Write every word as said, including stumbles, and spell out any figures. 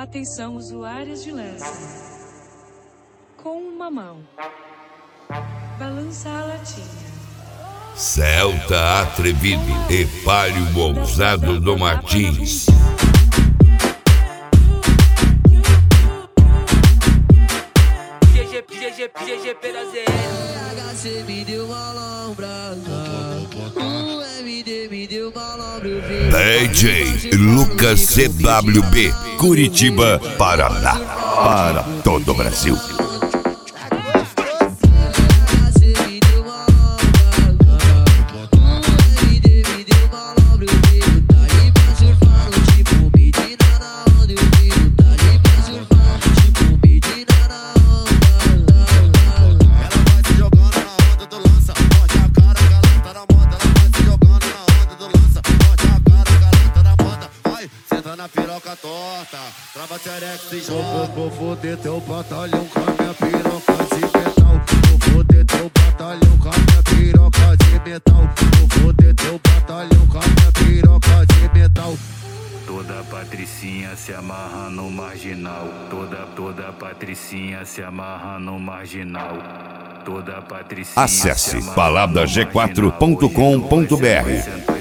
Atenção usuários de lança. Com uma mão, balança a latinha. Celta atrevido e palio ousado do Martins. G G, G G, G G pela Z L. H C me deu uma lombrada, o M D me deu uma lombrada. D J Lucas C W B, Curitiba, Paraná, para todo o Brasil. Na piroca torta, trava xerex e joga. Vou foder teu batalhão com a minha piroca de metal. Vou foder teu batalhão com a minha piroca de metal. Vou foder teu batalhão com a minha piroca de metal. Toda patricinha se amarra no marginal. Toda, toda patricinha se amarra no marginal. Toda patricinha. Acesse palavra g quatro ponto com ponto br.